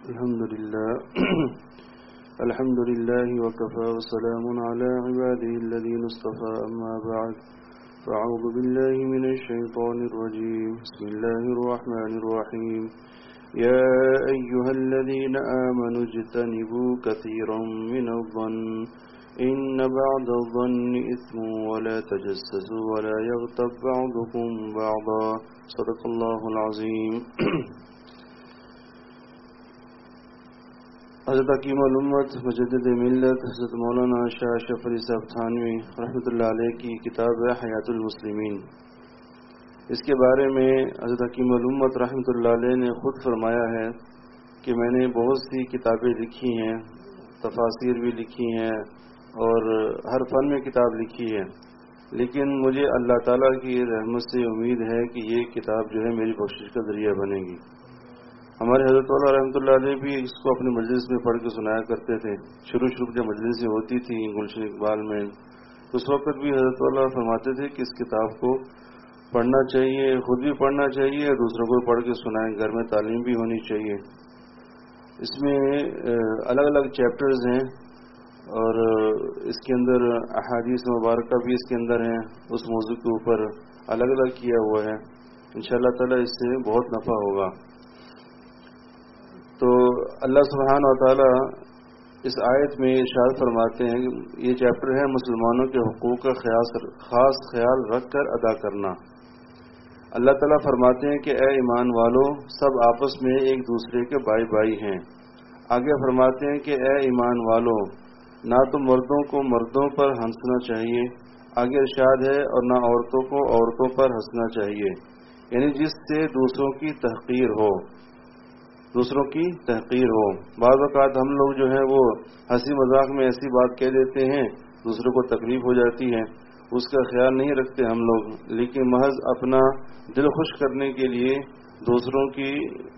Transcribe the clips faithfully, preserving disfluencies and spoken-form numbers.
الحمد لله الحمد لله وكفى وسلام على عباده الذين اصطفى أما بعد فأعوذ بالله من الشيطان الرجيم بسم الله الرحمن الرحيم يا أيها الذين آمنوا اجتنبوا كثيرا من الظن إن بعض الظن إثم ولا تجسسوا ولا يغتب بعضكم بعضا صدق الله العظيم. حضرت حکیم الامت مجدد ملت حضرت مولانا شاہ اشرف علی صاحب تھانوی رحمۃ اللہ علیہ کی کتاب ہے حیات المسلمین. اس کے بارے میں حضرت حکیم الامت رحمۃ اللہ علیہ نے خود فرمایا ہے کہ میں نے بہت سی کتابیں لکھی ہیں، تفاسیر بھی لکھی ہیں اور ہر فن میں کتاب لکھی ہے، لیکن مجھے اللہ تعالیٰ کی رحمت سے امید ہے کہ یہ کتاب جو ہے میری بخشش کا ذریعہ بنے گی. ہمارے حضرت والا رحمۃ اللہ علیہ بھی اس کو اپنے مجلس میں پڑھ کے سنایا کرتے تھے. شروع شروع کے مجلس سے ہوتی تھی گلشن اقبال میں، اس وقت بھی حضرت والا فرماتے تھے کہ اس کتاب کو پڑھنا چاہیے، خود بھی پڑھنا چاہیے، دوسروں کو پڑھ کے سنائیں، گھر میں تعلیم بھی ہونی چاہیے. اس میں الگ الگ چیپٹرز ہیں اور اس کے اندر احادیث مبارکہ بھی اس کے اندر ہیں، اس موضوع کے اوپر الگ الگ کیا ہوا ہے. انشاءاللہ تعالی اس سے بہت نفع ہوگا. تو اللہ سبحانہ و تعالی اس آیت میں ارشاد فرماتے ہیں کہ یہ چیپٹر ہے مسلمانوں کے حقوق کا خاص خیال رکھ کر ادا کرنا. اللہ تعالیٰ فرماتے ہیں کہ اے ایمان والو سب آپس میں ایک دوسرے کے بھائی بھائی ہیں. آگے فرماتے ہیں کہ اے ایمان والو نہ تو مردوں کو مردوں پر ہنسنا چاہیے، آگے ارشاد ہے، اور نہ عورتوں کو عورتوں پر ہنسنا چاہیے، یعنی جس سے دوسروں کی تحقیر ہو دوسروں کی تحقیر ہو. بعض اوقات ہم لوگ جو ہے وہ ہنسی مذاق میں ایسی بات کہہ دیتے ہیں دوسروں کو تکلیف ہو جاتی ہے، اس کا خیال نہیں رکھتے ہم لوگ، لیکن محض اپنا دل خوش کرنے کے لیے دوسروں کی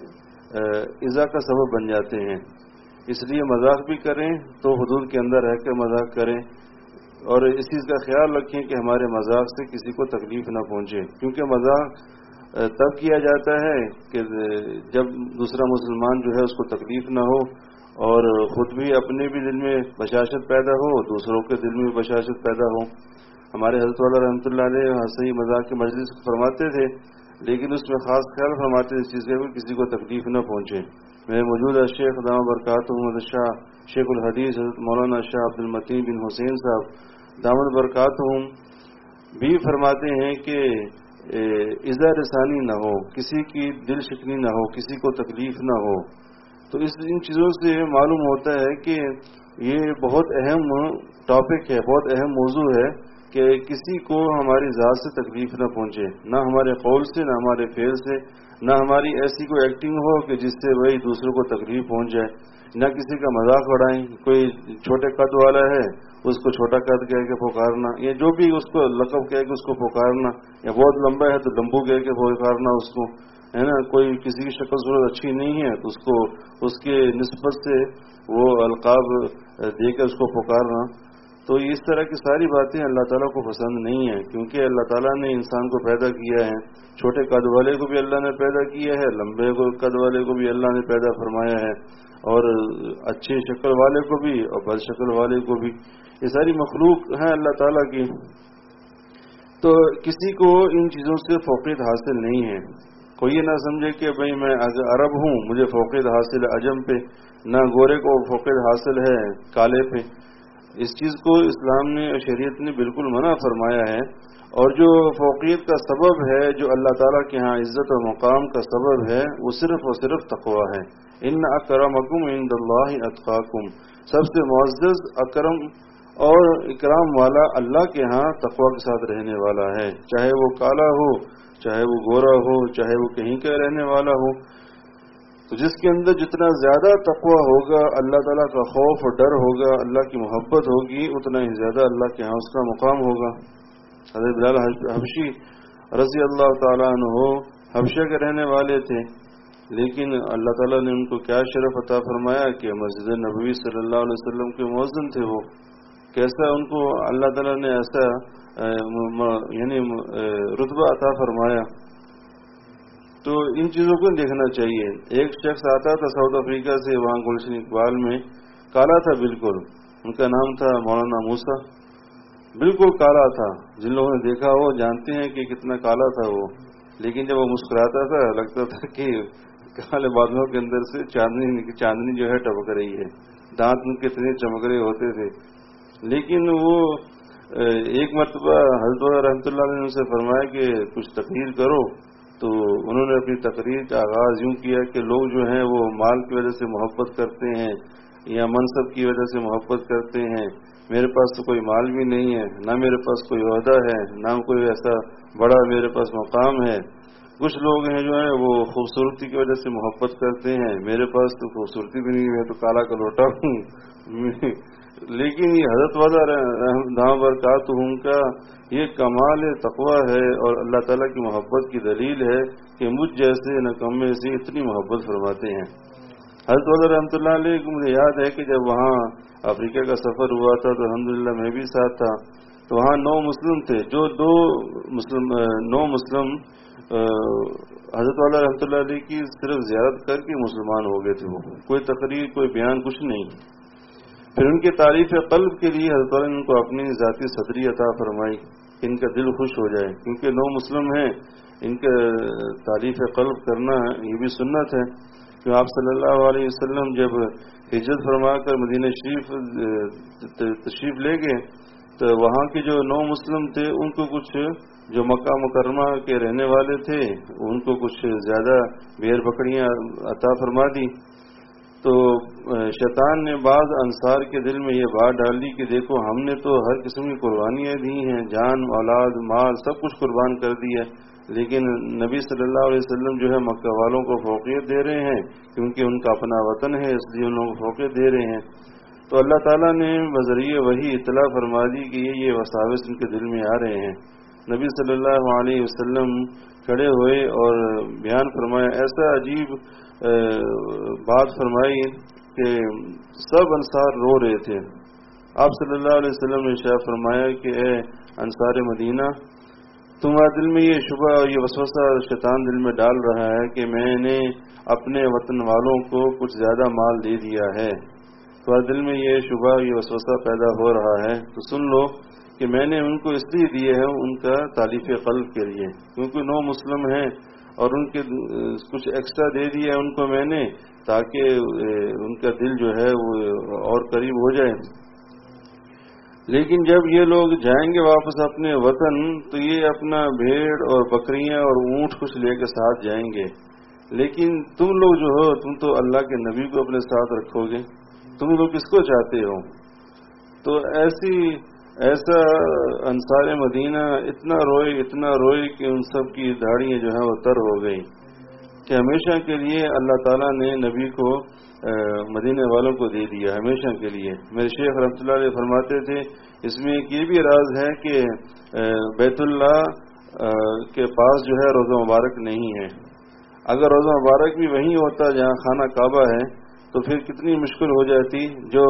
ایذا کا سبب بن جاتے ہیں. اس لیے مذاق بھی کریں تو حدود کے اندر رہ کر مذاق کریں، اور اس چیز کا خیال رکھیں کہ ہمارے مذاق سے کسی کو تکلیف نہ پہنچے، کیونکہ مذاق تب کیا جاتا ہے کہ جب دوسرا مسلمان جو ہے اس کو تکلیف نہ ہو اور خود بھی اپنے بھی دل میں بشاشت پیدا ہو، دوسروں کے دل میں بشاشت پیدا ہو. ہمارے حضرت والا رحمۃ اللہ علیہ ہنسی مذاق کے مجلس فرماتے تھے، لیکن اس میں خاص خیال فرماتے تھے اس چیز کا کہ کسی کو تکلیف نہ پہنچے. میرے موجودہ شیخ دامہ برکاتہ محمد شاہ شیخ الحدیث حضرت مولانا شاہ عبد المتین بن حسین صاحب دامت برکاتہ بھی فرماتے ہیں کہ ایذا رسانی نہ ہو، کسی کی دل شکنی نہ ہو، کسی کو تکلیف نہ ہو. تو اس ان چیزوں سے معلوم ہوتا ہے کہ یہ بہت اہم ٹاپک ہے، بہت اہم موضوع ہے کہ کسی کو ہماری ذات سے تکلیف نہ پہنچے، نہ ہمارے قول سے، نہ ہمارے فعل سے، نہ ہماری ایسی کوئی ایکٹنگ ہو کہ جس سے وہی دوسروں کو تکلیف پہنچ جائے، نہ کسی کا مذاق اڑائیں. کوئی چھوٹے قد والا ہے اس کو چھوٹا قد کہہ کے پکارنا، یا جو بھی اس کو لقب کہہ کے اس کو پکارنا، یا بہت لمبا ہے تو لمبو کہہ کے پکارنا اس کو، ہے نا. کوئی کسی کی شکل صورت اچھی نہیں ہے تو اس کو اس کے نسبت سے وہ القاب دے کر اس کو پکارنا. تو اس طرح کی ساری باتیں اللہ تعالیٰ کو پسند نہیں ہیں، کیونکہ اللہ تعالیٰ نے انسان کو پیدا کیا ہے، چھوٹے قد والے کو بھی اللہ نے پیدا کیا ہے، لمبے قد والے کو بھی اللہ نے پیدا فرمایا ہے، اور اچھے شکل والے کو بھی اور بد شکل والے کو بھی. یہ ساری مخلوق ہیں اللہ تعالیٰ کی. تو کسی کو ان چیزوں سے فوقیت حاصل نہیں ہے. کوئی یہ نہ سمجھے کہ بھئی میں عرب ہوں مجھے فوقیت حاصل ہے عجم پہ، نہ گورے کو فوقیت حاصل ہے کالے پہ. اس چیز کو اسلام نے شریعت نے بالکل منع فرمایا ہے، اور جو فوقیت کا سبب ہے، جو اللہ تعالیٰ کے ہاں عزت و مقام کا سبب ہے، وہ صرف اور صرف تقویٰ ہے. ان اکرمکم عند اللہ اتقاکم، سب سے معزز اکرم اور اکرام والا اللہ کے ہاں تقویٰ کے ساتھ رہنے والا ہے، چاہے وہ کالا ہو، چاہے وہ گورا ہو، چاہے وہ کہیں کا رہنے والا ہو. تو جس کے اندر جتنا زیادہ تقویٰ ہوگا، اللہ تعالیٰ کا خوف اور ڈر ہوگا، اللہ کی محبت ہوگی، اتنا ہی زیادہ اللہ کے ہاں اس کا مقام ہوگا. حضرت بلال حبشی رضی اللہ تعالیٰ عنہ حبشہ کے رہنے والے تھے، لیکن اللہ تعالیٰ نے ان کو کیا شرف عطا فرمایا کہ مسجد نبوی صلی اللہ علیہ وسلم کے مؤذن تھے. وہ کیسا ان کو اللہ تعالیٰ نے ایسا یعنی رتبہ عطا فرمایا. تو ان چیزوں کو دیکھنا چاہیے. ایک شخص آتا تھا ساؤتھ افریقہ سے, وہاں گلشن اقبال میں, کالا تھا بالکل, ان کا نام تھا مولانا موسیٰ, بالکل کالا تھا. جن لوگوں نے دیکھا وہ جانتے ہیں کہ کتنا کالا تھا وہ, لیکن جب وہ مسکراتا تھا لگتا تھا کہ کالے بادلوں کے اندر سے چاندنی چاندنی جو ہے ٹپک رہی ہے, دانت ان کے اتنے چمک رہے ہوتے تھے. لیکن وہ ایک مرتبہ حضرت والا رحمۃ اللہ علیہ نے ان سے فرمایا کہ کچھ تقریر کرو, تو انہوں نے اپنی تقریر کا آغاز یوں کیا کہ لوگ جو ہیں وہ مال کی وجہ سے محبت کرتے ہیں یا منصب کی وجہ سے محبت کرتے ہیں. میرے پاس تو کوئی مال بھی نہیں ہے, نہ میرے پاس کوئی عہدہ ہے, نہ کوئی ایسا بڑا میرے پاس مقام ہے. کچھ لوگ ہیں جو ہیں وہ خوبصورتی کی وجہ سے محبت کرتے ہیں, میرے پاس تو خوبصورتی بھی نہیں ہے, تو کالا کا لوٹا ہوں. لیکن یہ حضرت والا دام برکاتہم کا یہ کمال تقویٰ ہے اور اللہ تعالیٰ کی محبت کی دلیل ہے کہ مجھ جیسے نکمے سے اتنی محبت فرماتے ہیں. حضرت والا رحمۃ اللہ علیہ کو مجھے یاد ہے کہ جب وہاں افریقہ کا سفر ہوا تھا تو الحمدللہ میں بھی ساتھ تھا, تو وہاں نو مسلم تھے, جو دو مسلم نو مسلم حضرت والا رحمۃ اللہ علیہ کی صرف زیارت کر کے مسلمان ہو گئے تھے. وہ کوئی تقریر کوئی بیان کچھ نہیں. پھر ان کے تعریف قلب کے لیے حضرت والا نے ان کو اپنی ذاتی صدری عطا فرمائی کہ ان کا دل خوش ہو جائے, کیونکہ نو مسلم ہیں, ان کا تعریف قلب کرنا یہ بھی سنت ہے. کہ آپ صلی اللہ علیہ وسلم جب ہجرت فرما کر مدینہ شریف تشریف لے گئے تو وہاں کے جو نو مسلم تھے ان کو کچھ جو مکہ مکرمہ کے رہنے والے تھے ان کو کچھ زیادہ بیر بکریاں عطا فرما دی. تو شیطان نے بعض انصار کے دل میں یہ بات ڈال دی کہ دیکھو ہم نے تو ہر قسم کی قربانیاں دی ہیں, جان اولاد مال سب کچھ قربان کر دی ہے, لیکن نبی صلی اللہ علیہ وسلم جو ہے مکہ والوں کو فوقیت دے رہے ہیں کیونکہ ان کا اپنا وطن ہے, اس لیے ان لوگوں کو فوقیت دے رہے ہیں. تو اللہ تعالیٰ نے بذریعہ وہی اطلاع فرما دی کہ یہ یہ وساوس ان کے دل میں آ رہے ہیں. نبی صلی اللہ علیہ وسلم کھڑے ہوئے اور بیان فرمایا, ایسا عجیب بات فرمائی کہ سب انصار رو رہے تھے. آپ صلی اللہ علیہ وسلم نے ارشاد فرمایا کہ اے انصار مدینہ, تمہارے دل میں یہ شبہ اور یہ وسوسہ شیطان دل میں ڈال رہا ہے کہ میں نے اپنے وطن والوں کو کچھ زیادہ مال دے دیا ہے. تمہارے دل میں یہ شبہ یہ وسوسہ پیدا ہو رہا ہے تو سن لو کہ میں نے ان کو اس لیے دیے ہیں ان کا تالیف قلب کے لیے, کیونکہ نو مسلم ہیں اور ان کے کچھ ایکسٹرا دے دیا ہے ان کو میں نے تاکہ ان کا دل جو ہے وہ اور قریب ہو جائے. لیکن جب یہ لوگ جائیں گے واپس اپنے وطن تو یہ اپنا بھیڑ اور بکریاں اور اونٹ کچھ لے کے ساتھ جائیں گے, لیکن تم لوگ جو ہو تم تو اللہ کے نبی کو اپنے ساتھ رکھو گے, تم لوگ کس کو چاہتے ہو. تو ایسی ایسا انصار مدینہ اتنا روئے اتنا روئے کہ ان سب کی داڑیاں جو ہیں وہ تر ہو گئی کہ ہمیشہ کے لیے اللہ تعالیٰ نے نبی کو مدینے والوں کو دے دیا, ہمیشہ کے لیے. میرے شیخ رحمۃ اللہ علیہ فرماتے تھے اس میں ایک یہ بھی راز ہے کہ بیت اللہ کے پاس جو ہے روضہ مبارک نہیں ہے. اگر روضہ مبارک بھی وہیں ہوتا جہاں خانہ کعبہ ہے تو پھر کتنی مشکل ہو جاتی. جو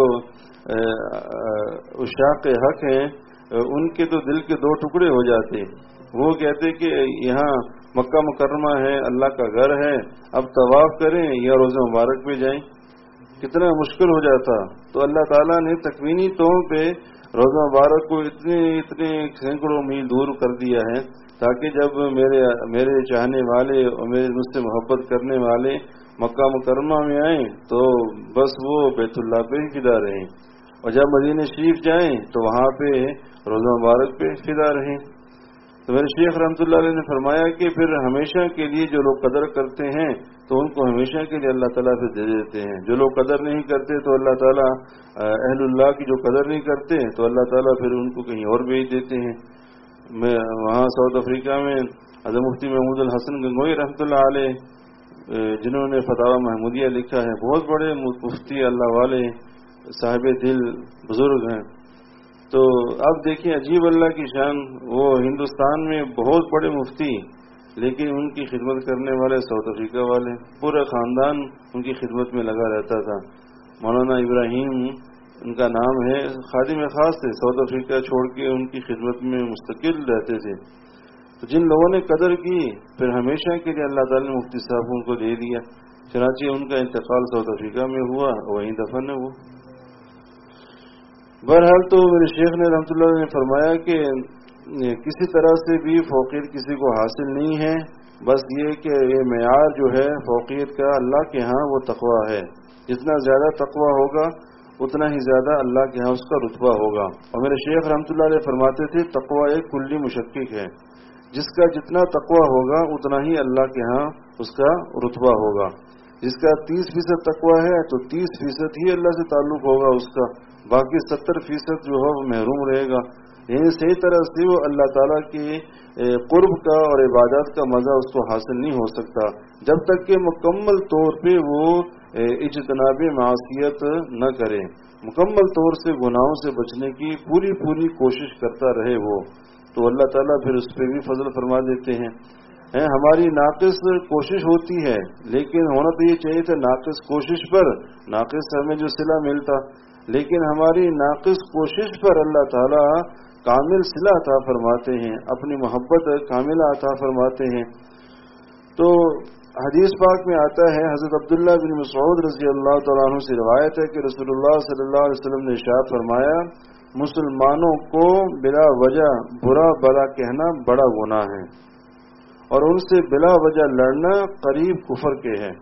عشاق حق ہیں ان کے تو دل کے دو ٹکڑے ہو جاتے, وہ کہتے کہ یہاں مکہ مکرمہ ہے, اللہ کا گھر ہے, اب طواف کریں یا روضہ مبارک پہ جائیں, کتنا مشکل ہو جاتا. تو اللہ تعالیٰ نے تکوینی طور پہ روضہ مبارک کو اتنے اتنے سینکڑوں میل دور کر دیا ہے تاکہ جب میرے میرے چاہنے والے اور میرے مجھ سے محبت کرنے والے مکہ مکرمہ میں آئیں تو بس وہ بیت اللہ پہ ہی فدا رہیں, اور جب مدینہ شریف جائیں تو وہاں پہ روضہ مبارک پہ فدا رہیں. تو میرے شیخ رحمۃ اللہ علیہ نے فرمایا کہ پھر ہمیشہ کے لیے جو لوگ قدر کرتے ہیں تو ان کو ہمیشہ کے لیے اللہ تعالیٰ پھر دے دیتے ہیں. جو لوگ قدر نہیں کرتے تو اللہ تعالیٰ اہل اللہ کی جو قدر نہیں کرتے تو اللہ تعالیٰ پھر ان کو کہیں اور بھیج دیتے ہیں. میں وہاں ساؤتھ افریقہ میں حضرت مفتی محمود الحسن گنگوئی رحمۃ اللہ علیہ جنہوں نے فتاوی محمودیہ لکھا ہے, بہت بڑے مفتی اللہ والے صاحب دل بزرگ ہیں. تو اب دیکھیں عجیب اللہ کی شان, وہ ہندوستان میں بہت بڑے مفتی لیکن ان کی خدمت کرنے والے ساؤتھ افریقہ والے, پورا خاندان ان کی خدمت میں لگا رہتا تھا. مولانا ابراہیم ان کا نام ہے, خادم خاص تھے, ساؤتھ افریقہ چھوڑ کے ان کی خدمت میں مستقل رہتے تھے. تو جن لوگوں نے قدر کی پھر ہمیشہ کے لیے اللہ تعالیٰ نے مفتی صاحب ان کو دے دیا، چنانچہ ان کا انتقال ساؤتھ افریقہ میں ہوا، وہیں دفن ہے وہ۔ بہرحال تو میرے شیخ نے رحمۃ اللہ نے فرمایا کہ کسی طرح سے بھی فوقیت کسی کو حاصل نہیں ہے، بس یہ کہ یہ معیار جو ہے فوقیت کا اللہ کے ہاں وہ تقویٰ ہے، جتنا زیادہ تقویٰ ہوگا اتنا ہی زیادہ اللہ کے ہاں اس کا رتبہ ہوگا۔ اور میرے شیخ رحمۃ اللہ علیہ فرماتے تھے تقویٰ ایک کلی مشقق ہے، جس کا جتنا تقویٰ ہوگا اتنا ہی اللہ کے ہاں اس کا رتبہ ہوگا۔ جس کا تیس فیصد تقویٰ ہے تو تیس فیصد ہی اللہ سے تعلق ہوگا اس کا، باقی ستر فیصد جو ہے وہ محروم رہے گا۔ یعنی صحیح طرح سے وہ اللہ تعالیٰ کی قرب کا اور عبادات کا مزہ اس کو حاصل نہیں ہو سکتا جب تک کہ مکمل طور پہ وہ اجتناب معصیت نہ کرے، مکمل طور سے گناہوں سے بچنے کی پوری پوری کوشش کرتا رہے وہ، تو اللہ تعالیٰ پھر اس پہ بھی فضل فرما دیتے ہیں۔ ہماری ناقص کوشش ہوتی ہے، لیکن ہونا تو یہ چاہیے تھا ناقص کوشش پر ناقص ہمیں جو صلہ ملتا، لیکن ہماری ناقص کوشش پر اللہ تعالیٰ کامل صلہ عطا فرماتے ہیں، اپنی محبت کاملہ عطا فرماتے ہیں۔ تو حدیث پاک میں آتا ہے، حضرت عبداللہ بن مسعود رضی اللہ تعالیٰ عنہ سے روایت ہے کہ رسول اللہ صلی اللہ علیہ وسلم نے ارشاد فرمایا، مسلمانوں کو بلا وجہ برا بلا کہنا بڑا گناہ ہے، اور ان سے بلا وجہ لڑنا قریب کفر کے ہے۔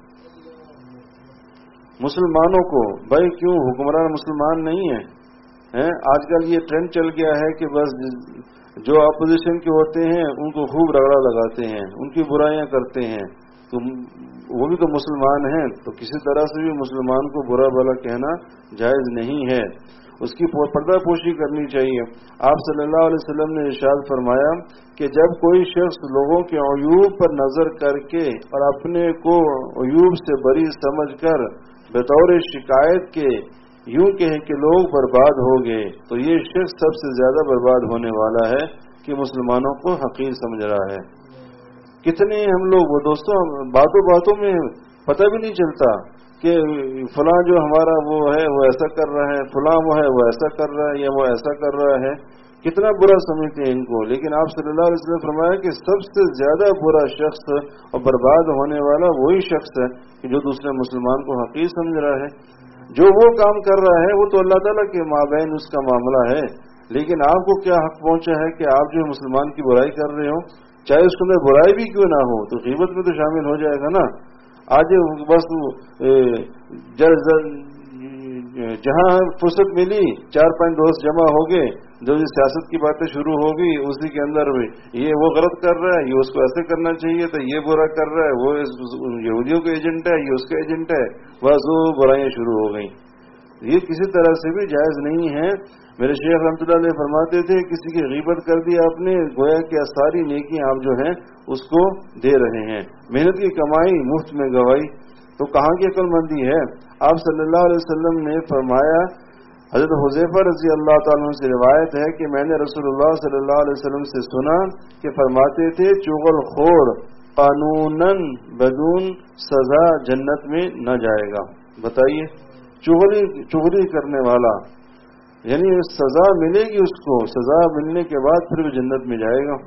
مسلمانوں کو، بھائی کیوں حکمران مسلمان نہیں ہے؟ آج کل یہ ٹرینڈ چل گیا ہے کہ بس جو اپوزیشن کے ہوتے ہیں ان کو خوب رگڑا لگاتے ہیں، ان کی برائیاں کرتے ہیں، تو وہ بھی تو مسلمان ہیں، تو کسی طرح سے بھی مسلمان کو برا بلا کہنا جائز نہیں ہے، اس کی پردہ پوشی کرنی چاہیے۔ آپ صلی اللہ علیہ وسلم نے ارشاد فرمایا کہ جب کوئی شخص لوگوں کے عیوب پر نظر کر کے اور اپنے کو عیوب سے بری سمجھ کر بطور شکایت کے یوں کہے کہ لوگ برباد ہو گئے، تو یہ شخص سب سے زیادہ برباد ہونے والا ہے کہ مسلمانوں کو حقیر سمجھ رہا ہے۔ کتنے ہم لوگ وہ دوستوں باتوں باتوں میں پتہ بھی نہیں چلتا کہ فلاں جو ہمارا وہ ہے وہ ایسا کر رہا ہے، فلاں وہ ہے وہ ایسا کر رہا ہے یا وہ ایسا کر رہا ہے، کتنا برا سمجھتے ہیں ان کو، لیکن آپ صلی اللہ علیہ وسلم نے فرمایا کہ سب سے زیادہ برا شخص اور برباد ہونے والا وہی شخص ہے کہ جو دوسرے مسلمان کو حقیر سمجھ رہا ہے۔ جو وہ کام کر رہا ہے وہ تو اللہ تعالیٰ کے مابین اس کا معاملہ ہے، لیکن آپ کو کیا حق پہنچا ہے کہ آپ جو مسلمان کی برائی کر رہے ہو، چاہے اس کے اندر برائی بھی کیوں نہ ہو، تو غیبت میں تو شامل ہو جائے گا نا۔ آج بس جہاں فرصت ملی چار پانچ دوست جمع ہو گئے، جو سیاست کی باتیں شروع ہو گئی، اسی کے اندر یہ وہ غلط کر رہا ہے، یہ اس کو ایسے کرنا چاہیے تھا، یہ برا کر رہا ہے، وہ یہودیوں کا ایجنٹ ہے، یہ اس کا ایجنٹ ہے، بس وہ برائیاں شروع ہو گئیں۔ یہ کسی طرح سے بھی جائز نہیں ہے۔ میرے شیخ رحمۃ اللہ علیہ فرماتے تھے کسی کی غیبت کر دی آپ نے، گویا کہ ساری نیکی آپ جو ہیں اس کو دے رہے ہیں، محنت کی کمائی مفت میں گوائی، تو کہاں کی عقل مندی ہے؟ آپ صلی اللہ علیہ وسلم نے فرمایا، حضرت حذیفہ رضی اللہ تعالیٰ عنہ سے روایت ہے کہ میں نے رسول اللہ صلی اللہ علیہ وسلم سے سنا کہ فرماتے تھے چغل خور قانوناً بدون سزا جنت میں نہ جائے گا۔ بتائیے، چغلی چغلی کرنے والا، یعنی سزا ملے گی اس کو، سزا ملنے کے بعد پھر وہ جنت میں جائے گا۔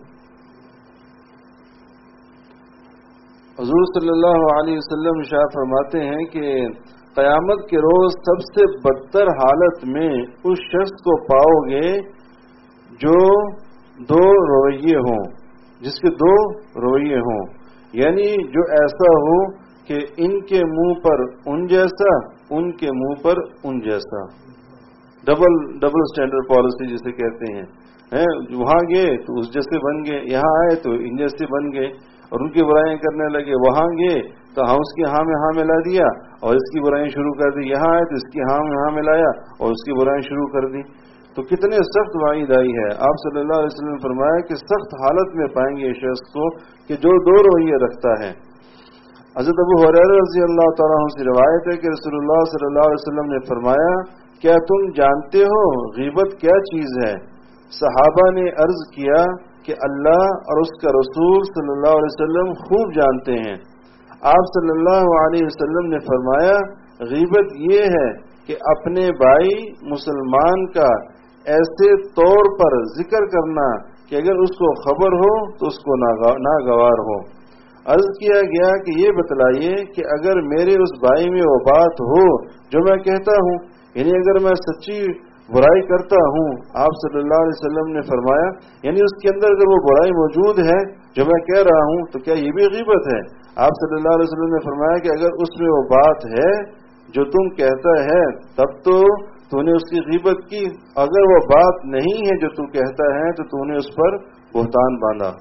حضور صلی اللہ علیہ وسلم ارشاد فرماتے ہیں کہ قیامت کے روز سب سے بدتر حالت میں اس شخص کو پاؤ گے جو دو رویے ہوں، جس کے دو رویے ہوں، یعنی جو ایسا ہو کہ ان کے منہ پر ان جیسا، ان کے منہ پر ان جیسا، ڈبل ڈبل اسٹینڈرڈ پالیسی جسے کہتے ہیں۔ وہاں گئے تو اس جیسے بن گئے، یہاں آئے تو ان جیسے بن گئے، اور ان کی برائیاں کرنے لگے، وہاں گئے تو ہاں اس کی ہاں میں ہاں ملا دیا اور اس کی برائیاں شروع کر دی، یہاں آئے تو اس کی ہاں میں ہاں ملایا اور اس کی برائیاں شروع کر دی، تو کتنے سخت وعید آئی ہے۔ آپ صلی اللہ علیہ وسلم نے فرمایا کہ سخت حالت میں پائیں گے اس شخص کو کہ جو دو رویے رکھتا ہے۔ حضرت ابو ہریرہ رضی اللہ تعالیٰ عنہ سے روایت ہے کہ رسول اللہ صلی اللہ علیہ وسلم نے فرمایا، کیا تم جانتے ہو غیبت کیا چیز ہے؟ صحابہ نے عرض کیا کہ اللہ اور اس کا رسول صلی اللہ علیہ وسلم خوب جانتے ہیں۔ آپ صلی اللہ علیہ وسلم نے فرمایا، غیبت یہ ہے کہ اپنے بھائی مسلمان کا ایسے طور پر ذکر کرنا کہ اگر اس کو خبر ہو تو اس کو ناگوار ہو۔ عرض کیا گیا کہ یہ بتلائیے کہ اگر میرے اس بھائی میں وہ بات ہو جو میں کہتا ہوں، یعنی اگر میں سچی برائی کرتا ہوں، آپ صلی اللہ علیہ وسلم نے فرمایا یعنی اس کے اندر اگر وہ برائی موجود ہے جو میں کہہ رہا ہوں تو کیا یہ بھی غیبت ہے؟ آپ صلی اللہ علیہ وسلم نے فرمایا کہ اگر اس میں وہ بات ہے جو تم کہتا ہے تب تو تو نے اس کی غیبت کی، اگر وہ بات نہیں ہے جو تو کہتا ہے تو تو نے اس پر بہتان باندھا۔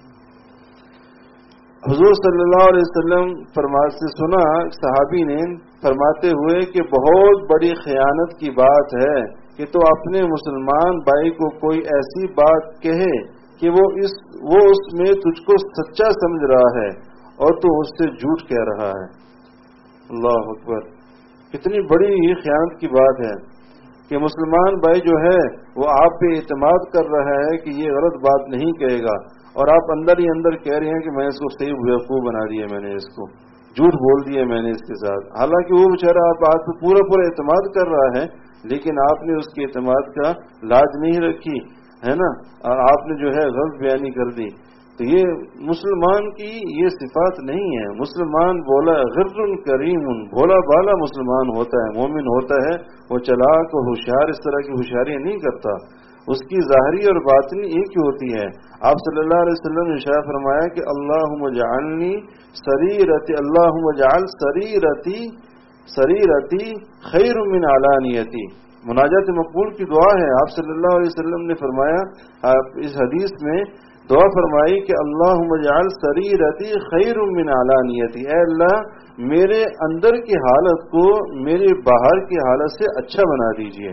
حضور صلی اللہ علیہ وسلم فرماتے سے سنا صحابی نے فرماتے ہوئے کہ بہت بڑی خیانت کی بات ہے کہ تو اپنے مسلمان بھائی کو کوئی ایسی بات کہے کہ وہ اس وہ اس میں تجھ کو سچا سمجھ رہا ہے اور تو اس سے جھوٹ کہہ رہا ہے۔ اللہ اکبر، کتنی بڑی یہ خیانت کی بات ہے کہ مسلمان بھائی جو ہے وہ آپ پہ اعتماد کر رہا ہے کہ یہ غلط بات نہیں کہے گا، اور آپ اندر ہی اندر کہہ رہے ہیں کہ میں اس کو صحیح بیوقوف بنا دیا، میں نے اس کو جھوٹ بول دیا میں نے اس کے ساتھ، حالانکہ وہ بیچارہ آپ بات پہ پورا پورا اعتماد کر رہا ہے لیکن آپ نے اس کے اعتماد کا لاج نہیں رکھی ہے نا، اور آپ نے جو ہے غلط بیانی کر دی۔ تو یہ مسلمان کی یہ صفات نہیں ہے۔ مسلمان بولا غر کریم، بولا بالا مسلمان ہوتا ہے، مومن ہوتا ہے، وہ چلاک اور ہوشیار اس طرح کی ہوشیاریاں نہیں کرتا، اس کی ظاہری اور باطنی ایک ہی ہوتی ہے۔ آپ صلی اللہ علیہ وسلم نے ارشاد فرمایا کہ اللہم اجعلنی سریرتی اللہم اجعل سریرتی سریرتی خیر من علانیتی، مناجات مقبول کی دعا ہے۔ آپ صلی اللہ علیہ وسلم نے فرمایا اس حدیث میں دعا فرمائی کہ اللہم اجعل سریرتی خیر من علانیتی، اے اللہ میرے اندر کی حالت کو میرے باہر کی حالت سے اچھا بنا دیجئے۔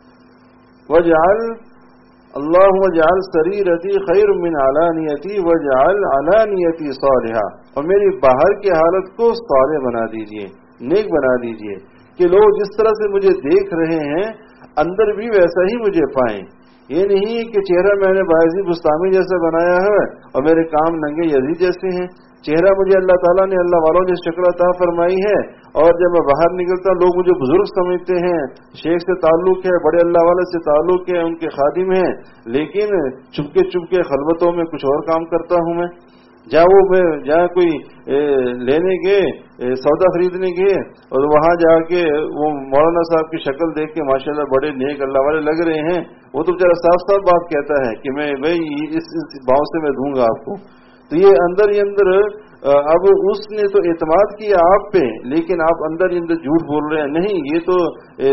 وجعل اللہم اجعل سریرتی خیر من علانیتی وجعل علانیتی صالحہ، اور میری باہر کی حالت کو صالح بنا دیجئے، نیک بنا دیجئے، کہ لوگ جس طرح سے مجھے دیکھ رہے ہیں اندر بھی ویسا ہی مجھے پائیں۔ یہ نہیں کہ چہرہ میں نے بایزید بستامی جیسا بنایا ہے اور میرے کام ننگے یزید جیسے ہیں، چہرہ مجھے اللہ تعالیٰ نے اللہ والوں جیسی شکل عطا فرمائی ہے، اور جب میں باہر نکلتا ہوں لوگ مجھے بزرگ سمجھتے ہیں، شیخ سے تعلق ہے، بڑے اللہ والے سے تعلق ہے، ان کے خادم ہیں، لیکن چپکے چپکے خلوتوں میں کچھ اور کام کرتا ہوں میں۔ جہاں وہ میں جہاں کوئی لینے گئے سودا خریدنے گئے اور وہاں جا کے وہ مولانا صاحب کی شکل دیکھ کے ماشاءاللہ بڑے نیک اللہ والے لگ رہے ہیں، وہ تو بےچارا صاف صاف بات کہتا ہے کہ میں بھائی اس بھاؤ سے میں دوں گا آپ کو۔ تو یہ اندر ہی اندر اب اس نے تو اعتماد کیا آپ پہ، لیکن آپ اندر ہی اندر جھوٹ بول رہے ہیں، نہیں یہ تو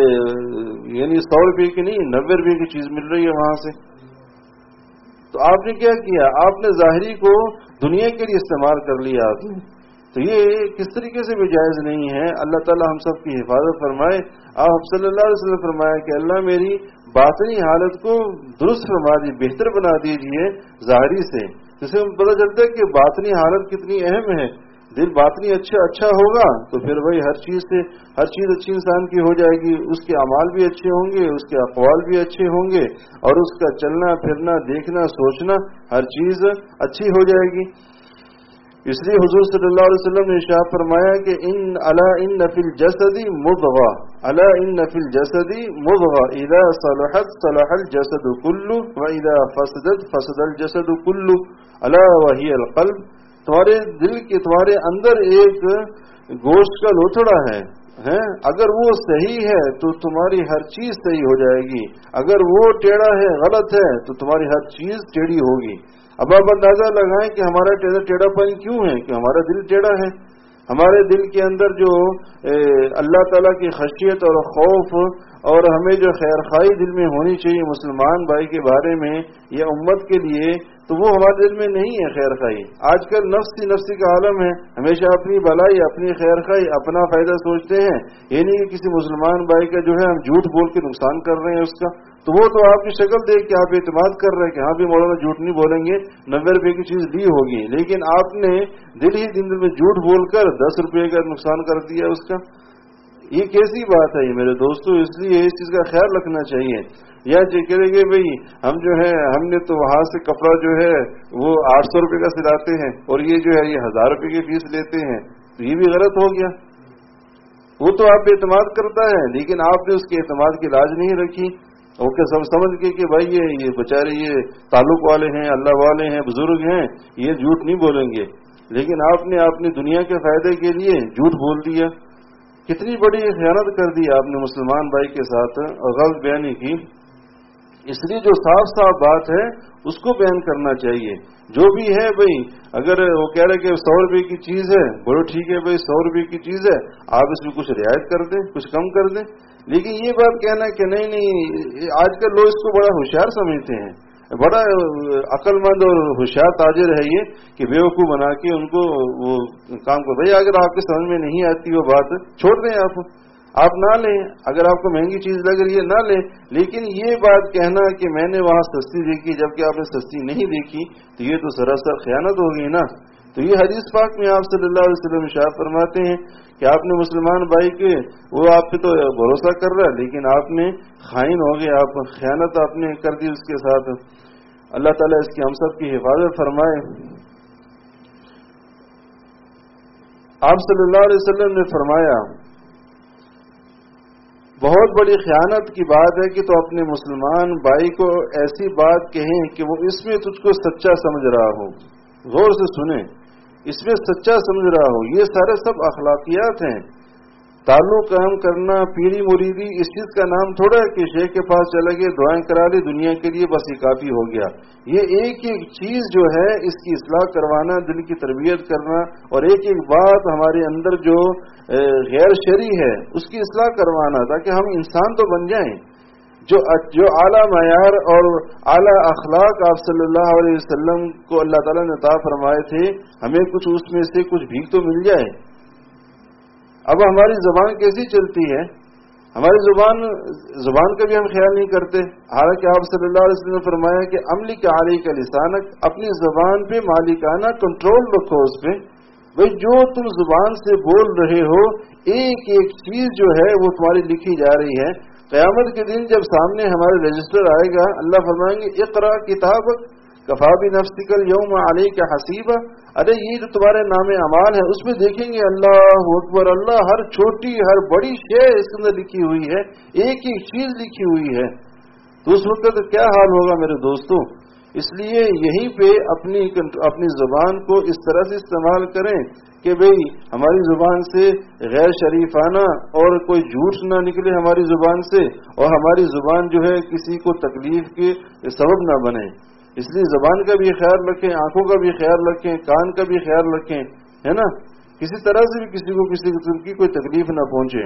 یعنی سو روپے کی نہیں نبے روپے کی چیز مل رہی ہے وہاں سے۔ تو آپ نے کیا کیا؟ آپ نے ظاہری کو دنیا کے لیے استعمال کر لیا آپ نے، تو یہ کس طریقے سے بھی جائز نہیں ہے۔ اللہ تعالی ہم سب کی حفاظت فرمائے۔ آپ صلی اللہ علیہ وسلم فرمایا کہ اللہ میری باطنی حالت کو درست فرما دی، بہتر بنا دیجیے ظاہری سے، جس سے پتہ چلتا ہے کہ باطنی حالت کتنی اہم ہے۔ دل باطنی اچھا اچھا ہوگا تو پھر وہی ہر چیز سے ہر چیز اچھی انسان کی ہو جائے گی، اس کے اعمال بھی اچھے ہوں گے، اس کے اقوال بھی اچھے ہوں گے، اور اس کا چلنا پھرنا دیکھنا سوچنا ہر چیز اچھی ہو جائے گی۔ اس لیے حضور صلی اللہ علیہ وسلم نے ارشاد فرمایا کہ ان الا ان فی الجسد مضغہ، الا ان فی الجسد مضغہ اذا صلحت صلح الجسد كله واذا فسدت فسد الجسد كله الا وهي القلب، تمہارے دل کے تمہارے اندر ایک گوشت کا لوتھڑا ہے، اگر وہ صحیح ہے تو تمہاری ہر چیز صحیح ہو جائے گی، اگر وہ ٹیڑھا ہے غلط ہے تو تمہاری ہر چیز ٹیڑھی ہوگی۔ اب آپ اندازہ لگائیں کہ ہمارا ٹیڑھا پن کیوں ہے، کہ ہمارا دل ٹیڑھا ہے۔ ہمارے دل کے اندر جو اللہ تعالیٰ کی خشیت اور خوف اور ہمیں جو خیر خواہی دل میں ہونی چاہیے مسلمان بھائی کے بارے میں یا امت کے لیے، تو وہ ہمارے دل میں نہیں ہے خیر خواہی۔ آج کل نفسی نفسی کا عالم ہے، ہمیشہ اپنی بھلائی اپنی خیر خواہی اپنا فائدہ سوچتے ہیں، یہ نہیں کہ کسی مسلمان بھائی کا جو ہے ہم جھوٹ بول کے نقصان کر رہے ہیں اس کا، تو وہ تو آپ کی شکل دیکھ کے آپ اعتماد کر رہے ہیں کہ ہاں بھی مولانا جھوٹ نہیں بولیں گے، نبے روپے کی چیز لی ہوگی، لیکن آپ نے دل ہی دل میں جھوٹ بول کر دس روپے کا نقصان کر دیا اس کا۔ یہ کیسی بات ہے یہ میرے دوستو؟ اس لیے اس چیز کا خیال رکھنا چاہیے۔ یا جو کہے گے بھائی ہم جو ہے ہم نے تو وہاں سے کپڑا جو ہے وہ آٹھ سو روپے کا سلاتے ہیں اور یہ جو ہے یہ ہزار روپے کی فیس لیتے ہیں، تو یہ بھی غلط ہو گیا۔ وہ تو آپ پہ اعتماد کرتا ہے لیکن آپ نے اس کے اعتماد کی لاج نہیں رکھی، وہ کہ سب سمجھ کے کہ بھائی یہ یہ بیچارے یہ تعلق والے ہیں، اللہ والے ہیں، بزرگ ہیں، یہ جھوٹ نہیں بولیں گے، لیکن آپ نے اپنی دنیا کے فائدے کے لیے جھوٹ بول دیا. کتنی بڑی خیانت کر دی آپ نے مسلمان بھائی کے ساتھ اور غلط بیانی کی. اس لیے جو صاف صاف بات ہے اس کو بیان کرنا چاہیے. جو بھی ہے بھائی، اگر وہ کہہ رہے کہ سو روپے کی چیز ہے، بولو ٹھیک ہے بھائی سو روپے کی چیز ہے، آپ اس میں کچھ رعایت کر دیں، کچھ کم کر دیں. لیکن یہ بات کہنا کہ نہیں نہیں، آج کل لوگ اس کو بڑا ہوشیار سمجھتے ہیں، بڑا عقل مند اور ہوشیار تاجر ہے یہ کہ بیوقوف بنا کے ان کو وہ کام کر. بھائی اگر آپ کے سمجھ میں نہیں آتی وہ بات چھوڑ دیں، آپ آپ نہ لیں. اگر آپ کو مہنگی چیز لگ رہی ہے نہ لیں. لیکن یہ بات کہنا کہ میں نے وہاں سستی دیکھی جبکہ آپ نے سستی نہیں دیکھی تو یہ تو سراسر خیانت ہوگی نا. تو یہ حدیث پاک میں آپ صلی اللہ علیہ وسلم ارشاد فرماتے ہیں کہ آپ نے مسلمان بھائی کے وہ آپ پہ تو بھروسہ کر رہا ہے لیکن آپ نے خائن ہو گئے، آپ خیانت آپ نے کر دی اس کے ساتھ. اللہ تعالیٰ اس کی ہم سب کی حفاظت فرمائے. آپ صلی اللہ علیہ وسلم نے فرمایا بہت بڑی خیانت کی بات ہے کہ تو اپنے مسلمان بھائی کو ایسی بات کہیں کہ وہ اس میں تجھ کو سچا سمجھ رہا ہو. غور سے سنیں، اس میں سچا سمجھ رہا ہو. یہ سارے سب اخلاقیات ہیں. تعلق قائم کرنا، پیری مریدی، اس چیز کا نام تھوڑا ہے کہ شیخ کے پاس چلے گئے، دعائیں کرا لی، دنیا کے لیے بس یہ کافی ہو گیا. یہ ایک ایک چیز جو ہے اس کی اصلاح کروانا، دل کی تربیت کرنا، اور ایک ایک بات ہمارے اندر جو غیر شرعی ہے اس کی اصلاح کروانا تاکہ ہم انسان تو بن جائیں. جو جو اعلیٰ معیار اور اعلیٰ اخلاق آپ صلی اللہ علیہ وسلم کو اللہ تعالیٰ نے عطا فرمائے تھے، ہمیں کچھ اس میں سے کچھ بھیک تو مل جائے. اب ہماری زبان کیسی چلتی ہے؟ ہماری زبان زبان کا بھی ہم خیال نہیں کرتے. حالانکہ آپ صلی اللہ علیہ وسلم نے فرمایا کہ املک علیک لسانک، اپنی زبان پہ مالکانہ کنٹرول رکھو اس پہ. بھئی جو تم زبان سے بول رہے ہو ایک ایک چیز جو ہے وہ تمہاری لکھی جا رہی ہے. قیامت کے دن جب سامنے ہمارے رجسٹر آئے گا، اللہ فرمائیں گے اقرا کتابک کفا بنفسک اليوم علیک حسیبا. ارے یہ جو تمہارے نام اعمال ہے اس میں دیکھیں گے اللہ اکبر، اللہ ہر چھوٹی ہر بڑی شے اس کے اندر لکھی ہوئی ہے، ایک ایک چیز لکھی ہوئی ہے. تو اس وقت کیا حال ہوگا میرے دوستوں؟ اس لیے یہیں پہ اپنی اپنی زبان کو اس طرح سے استعمال کریں کہ بھئی ہماری زبان سے غیر شریفانہ اور کوئی جھوٹ نہ نکلے ہماری زبان سے، اور ہماری زبان جو ہے کسی کو تکلیف کے سبب نہ بنے. اس لیے زبان کا بھی خیال رکھیں، آنکھوں کا بھی خیال رکھیں، کان کا بھی خیال رکھیں، ہے نا. کسی طرح سے بھی کسی کو کسی قسم کی کوئی تکلیف نہ پہنچے.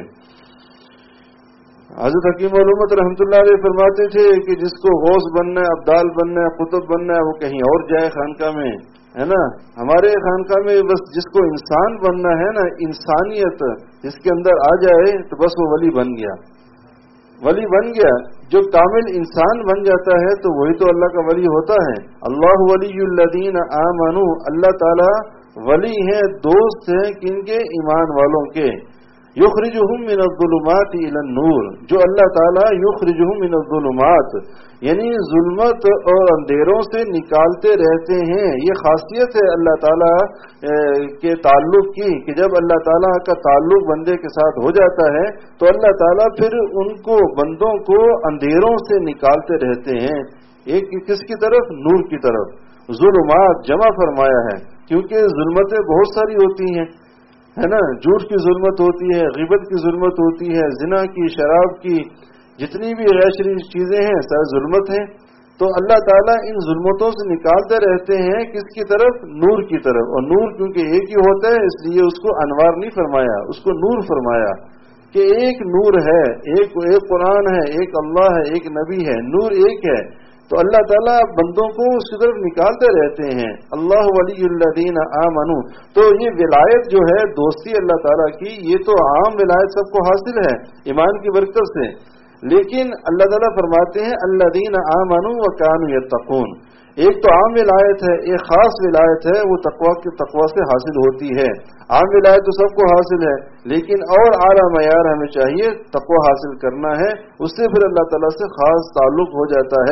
حضرت حکیم علومت رحمۃ اللہ علیہ فرماتے تھے کہ جس کو غوث بننا ہے، ابدال بننا ہے، قطب بننا ہے، وہ کہیں اور جائے خانقاہ میں، ہے نا. ہمارے خانقاہ میں بس جس کو انسان بننا ہے نا، انسانیت جس کے اندر آ جائے تو بس وہ ولی بن گیا، ولی بن گیا. جو کامل انسان بن جاتا ہے تو وہی تو اللہ کا ولی ہوتا ہے. اللہ ولی الذین آمنوا، اللہ تعالی ولی ہیں، دوست ہیں کن کے؟ ایمان والوں کے. یخرجہم من الظلمات الی النور، جو اللہ تعالیٰ یخرجہم من الظلمات یعنی ظلمت اور اندھیروں سے نکالتے رہتے ہیں. یہ خاصیت ہے اللہ تعالیٰ کے تعلق کی کہ جب اللہ تعالیٰ کا تعلق بندے کے ساتھ ہو جاتا ہے تو اللہ تعالیٰ پھر ان کو بندوں کو اندھیروں سے نکالتے رہتے ہیں. ایک کس کی طرف؟ نور کی طرف. ظلمات جمع فرمایا ہے کیونکہ ظلمتیں بہت ساری ہوتی ہیں، ہے نا. جھوٹ کی ظلمت ہوتی ہے، غیبت کی ظلمت ہوتی ہے، زنا کی، شراب کی، جتنی بھی غیر شرعی چیزیں ہیں ساری ظلمت ہیں. تو اللہ تعالیٰ ان ظلمتوں سے نکالتے رہتے ہیں کس کی طرف؟ نور کی طرف. اور نور کیونکہ ایک ہی ہوتا ہے اس لیے اس کو انوار نہیں فرمایا، اس کو نور فرمایا کہ ایک نور ہے، ایک ایک قرآن ہے، ایک اللہ ہے، ایک نبی ہے، نور ایک ہے. تو اللہ تعالیٰ بندوں کو اس کی طرف نکالتے رہتے ہیں. اللہ ولی الذین آمنوا. تو یہ ولایت جو ہے دوستی اللہ تعالیٰ کی، یہ تو عام ولایت سب کو حاصل ہے ایمان کی برکت سے. لیکن اللہ تعالیٰ فرماتے ہیں الذین آمنوا وکانوا یتقون. ایک تو عام ولایت ہے، ایک خاص ولایت ہے، وہ تقوی کے تقوی سے حاصل ہوتی ہے. عام ولایت تو سب کو حاصل ہے لیکن اور اعلیٰ معیار ہمیں چاہیے تقوی حاصل کرنا ہے. اس سے پھر اللہ تعالیٰ سے خاص تعلق ہو جاتا ہے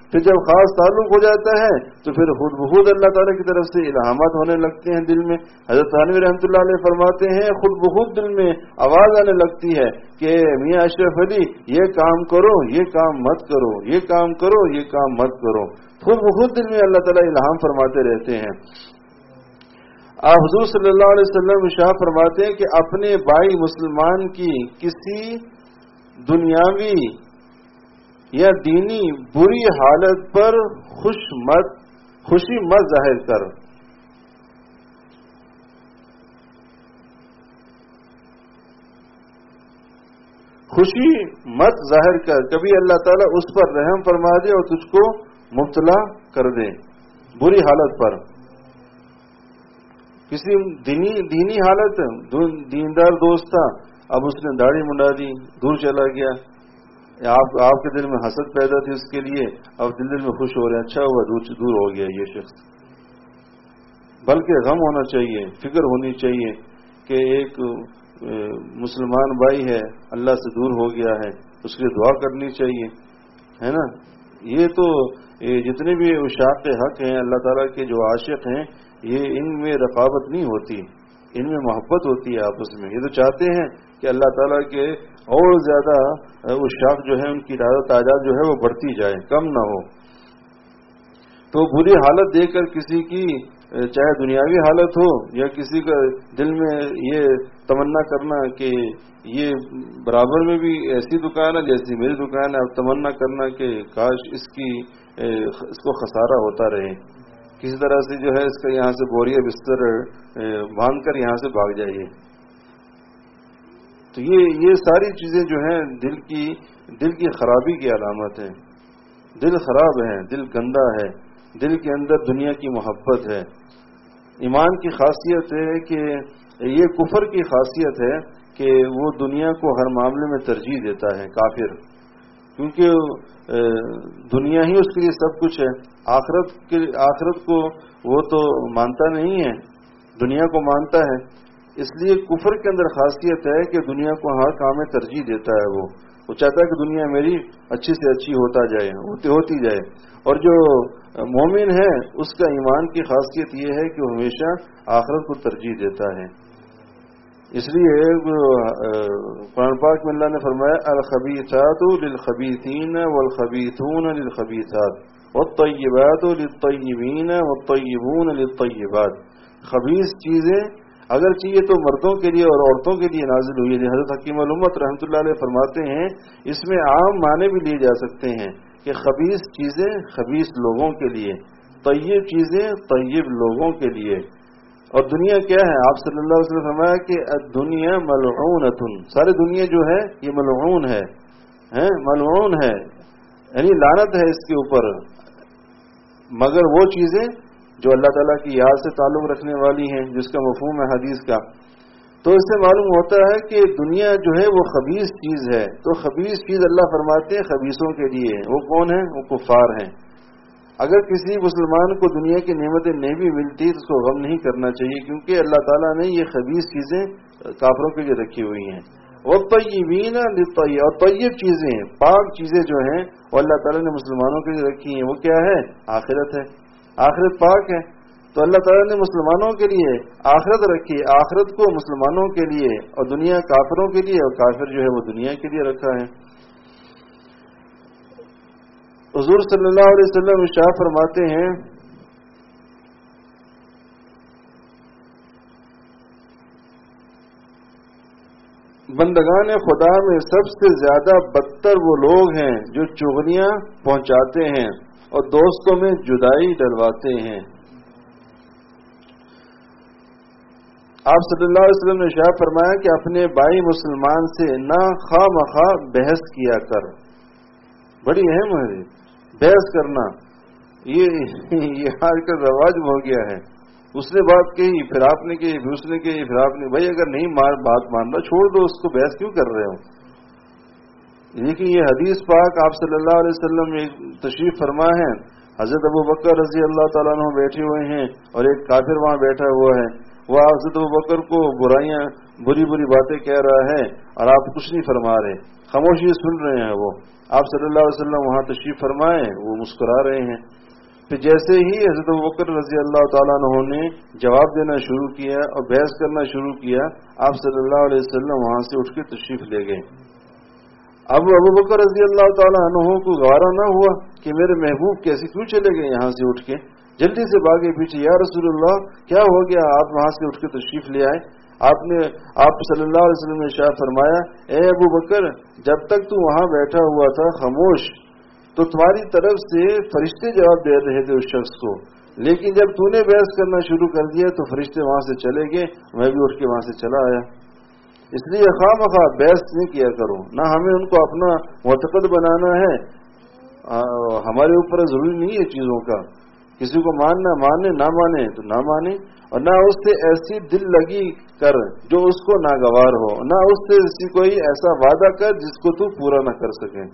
پھر جب خاص تعلق ہو جاتا ہے تو پھر خود بخود اللہ تعالیٰ کی طرف سے الہامات ہونے لگتے ہیں دل میں. حضرت تھانوی رحمۃ اللہ علیہ فرماتے ہیں خود بخود دل میں آواز آنے لگتی ہے کہ میاں اشرف علی یہ کام کرو، یہ کام مت کرو، یہ کام کرو، یہ کام مت کرو. خود بخود دل میں اللہ تعالیٰ الہام فرماتے رہتے ہیں. آپ حضور صلی اللہ علیہ وسلم ارشاد فرماتے ہیں کہ اپنے بھائی مسلمان کی کسی دنیاوی یا دینی بری حالت پر خوش مت خوشی مت ظاہر کر. خوشی مت ظاہر کر. کبھی اللہ تعالیٰ اس پر رحم فرما دے اور تجھ کو مبتلا کر دے بری حالت پر. کسی دینی دینی حالت دیندار دوست تھا، اب اس نے داڑھی منڈا دی، دور چلا گیا. آپ آپ کے دل میں حسد پیدا تھی اس کے لیے، اب دل دل میں خوش ہو رہے ہیں اچھا ہوا دور دور ہو گیا یہ شخص. بلکہ غم ہونا چاہیے، فکر ہونی چاہیے کہ ایک مسلمان بھائی ہے اللہ سے دور ہو گیا ہے، اس کے لیے دعا کرنی چاہیے، ہے نا. یہ تو جتنے بھی عشاق حق ہیں اللہ تعالیٰ کے جو عاشق ہیں، یہ ان میں رقابت نہیں ہوتی، ان میں محبت ہوتی ہے آپس میں. یہ تو چاہتے ہیں کہ اللہ تعالیٰ کے اور زیادہ عشاق جو ہیں ان کی تعداد جو ہے وہ بڑھتی جائے، کم نہ ہو. تو بری حالت دیکھ کر کسی کی چاہے دنیاوی حالت ہو یا کسی کا دل میں یہ تمنا کرنا کہ یہ برابر میں بھی ایسی دکان ہے جیسی میری دکان ہے، اب تمنا کرنا کہ کاش اس کی اس کو خسارہ ہوتا رہے، کسی طرح سے جو ہے اس کا یہاں سے بوریا بستر باندھ کر یہاں سے بھاگ جائیے. تو یہ یہ ساری چیزیں جو ہیں دل کی دل کی خرابی کی علامت ہیں. دل خراب ہے، دل گندا ہے، دل کے اندر دنیا کی محبت ہے. ایمان کی خاصیت ہے کہ یہ کفر کی خاصیت ہے کہ وہ دنیا کو ہر معاملے میں ترجیح دیتا ہے کافر، کیونکہ دنیا ہی اس کے لیے سب کچھ ہے. آخرت کے آخرت کو وہ تو مانتا نہیں ہے، دنیا کو مانتا ہے. اس لیے کفر کے اندر خاصیت ہے کہ دنیا کو ہر کام میں ترجیح دیتا ہے. وہ وہ چاہتا ہے کہ دنیا میری اچھی سے اچھی ہوتا جائے ہوتی ہوتی جائے. اور جو مومن ہے اس کا ایمان کی خاصیت یہ ہے کہ وہ ہمیشہ آخرت کو ترجیح دیتا ہے. اس لیے قرآن پاک میں اللہ نے فرمایا الخبیثات للخبیثین والخبیثون للخبیثات والطیبات للطیبین والطیبون للطیبات. خبیث چیزیں اگرچہ یہ تو مردوں کے لیے اور عورتوں کے لیے نازل ہوئی ہے. حضرت حکیم الامت رحمۃ اللہ علیہ فرماتے ہیں اس میں عام معنی بھی لیے جا سکتے ہیں کہ خبیث چیزیں خبیث لوگوں کے لیے، طیب چیزیں طیب لوگوں کے لیے. اور دنیا کیا ہے؟ آپ صلی اللہ علیہ وسلم نے فرمایا کہ الدنیا ملعونۃ، ساری دنیا جو ہے یہ ملعون ہے، ملعون ہے یعنی لعنت ہے اس کے اوپر، مگر وہ چیزیں جو اللہ تعالیٰ کی یاد سے تعلق رکھنے والی ہیں، جس کا مفہوم ہے حدیث کا. تو اس سے معلوم ہوتا ہے کہ دنیا جو ہے وہ خبیث چیز ہے. تو خبیث چیز اللہ فرماتے ہیں خبیثوں کے لیے. وہ کون ہیں؟ وہ کفار ہیں. اگر کسی مسلمان کو دنیا کی نعمتیں نہیں بھی ملتی تو اس کو غم نہیں کرنا چاہیے، کیونکہ اللہ تعالیٰ نے یہ خبیث چیزیں کافروں کے لیے رکھی ہوئی ہیں. اور طیبین للطیب، اور طیب چیزیں پاک چیزیں جو ہیں وہ اللہ تعالیٰ نے مسلمانوں کے لیے رکھی ہیں. وہ کیا ہے؟ آخرت ہے. آخرت پاک ہے. تو اللہ تعالیٰ نے مسلمانوں کے لیے آخرت رکھی، آخرت کو مسلمانوں کے لیے اور دنیا کافروں کے لیے، اور کافر جو ہے وہ دنیا کے لیے رکھا ہے. حضور صلی اللہ علیہ وسلم ارشاد فرماتے ہیں بندگان خدا میں سب سے زیادہ بدتر وہ لوگ ہیں جو چغلیاں پہنچاتے ہیں اور دوستوں میں جدائی ڈلواتے ہیں. آپ صلی اللہ علیہ وسلم نے ارشاد فرمایا کہ اپنے بھائی مسلمان سے نہ خواہ مخواہ بحث کیا کر. بڑی اہم ہے بحث کرنا. یہ یہ آج کل رواج ہو گیا ہے. اس نے بات کہی پھر آپ نے کہی پھر اس نے کہی پھر آپ نے. بھائی اگر نہیں بات مان رہا چھوڑ دو اس کو، بحث کیوں کر رہے ہو؟ لیکن یہ حدیث پاک آپ صلی اللہ علیہ وسلم میں تشریف فرما ہے. حضرت ابو بکر رضی اللہ تعالیٰ عنہ بیٹھے ہوئے ہیں اور ایک کافر وہاں بیٹھا ہوا ہے. وہ حضرت ابو بکر کو برائیاں बुरी बुरी बातें कह रहा है और आप कुछ नहीं फरमा रहे, खामोशी सुन रहे हैं। वो आप सल्लल्लाहु अलैहि वसल्लम वहां तशरीफ फरमाए, वो मुस्कुरा रहे हैं। फिर जैसे ही हज़रत अबू बकर रज़ी अल्लाह तआला अन्हु ने जवाब देना शुरू किया और बहस करना शुरू किया, आप सल्लल्लाहु अलैहि वसल्लम वहां से उठ के तशरीफ ले गए। अब अबू बकर रज़ी अल्लाह तआला अन्हु को गवारा न हुआ कि मेरे महबूब कैसे क्यों चले गए यहाँ से उठ के, जल्दी से भागे पीछे, या रसूलुल्लाह क्या हो गया, आप वहां से उठ के तशरीफ ले आए। आपने आप सल्लल्लाहु अलैहि वसल्लम ने इरशाद फरमाया, ए अबू बकर, जब तक तू वहां बैठा हुआ था खामोश, तो तुम्हारी तरफ से फरिश्ते जवाब दे रहे थे उस शख्स को, लेकिन जब तूने बहस करना शुरू कर दिया तो फरिश्ते वहां से चले गए, मैं भी उठ के वहां से चला आया। इसलिए खामखा बहस नहीं किया करो, ना हमें उनको अपना मुतक़द बनाना है, आ, हमारे ऊपर जरूरी नहीं है चीजों का, किसी को मानना माने, ना माने तो ना माने, और ना उससे ऐसी दिल लगी कर जो उसको नागवार हो, ना उससे ऐसी कोई ऐसा वादा कर जिसको तू पूरा न कर सके।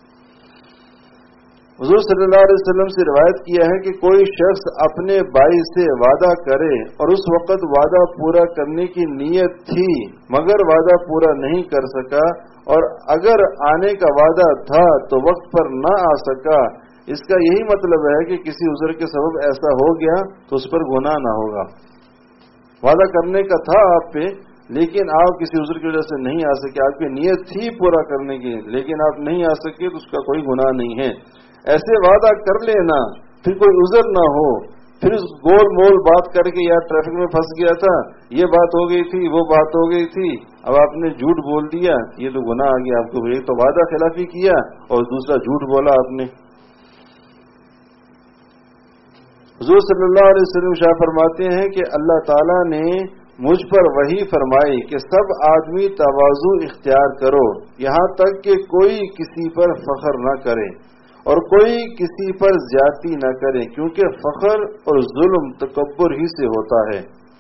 हुजूर सल्लल्लाहु अलैहि वसल्लम से रिवायत किया है कि कोई शख्स अपने भाई से वादा करे और उस वक़्त वादा पूरा करने की नीयत थी मगर वादा पूरा नहीं कर सका, और अगर आने का वादा था तो वक्त पर न आ सका, इसका यही मतलब है कि किसी उज़्र के सबब ऐसा हो गया तो उस पर गुनाह ना होगा। वादा करने का था आप पे, लेकिन आप किसी उज़्र की वजह से नहीं आ सके, आपकी नीयत थी पूरा करने की लेकिन आप नहीं आ सके, तो उसका कोई गुनाह नहीं है। ऐसे वादा कर लेना, फिर कोई उज़्र ना हो, फिर उस गोल मोल बात करके यार ट्रैफिक में फंस गया था, ये बात हो गई थी, वो बात हो गई थी, अब आपने झूठ बोल दिया, ये तो गुनाह आ गया आपको। एक तो वादा खिलाफी किया और दूसरा झूठ बोला आपने। हुज़ूर सल्लल्लाहु अलैहि वसल्लम शाह फरमाते हैं कि अल्लाह ताला ने मुझ पर वही फरमाई कि सब आदमी तवाज़ु इख्तियार करो, यहाँ तक कि कोई किसी पर फख्र न करे और कोई किसी पर ज्यादती न करे, क्योंकि फख्र और जुल्म तकब्बुर ही से होता है।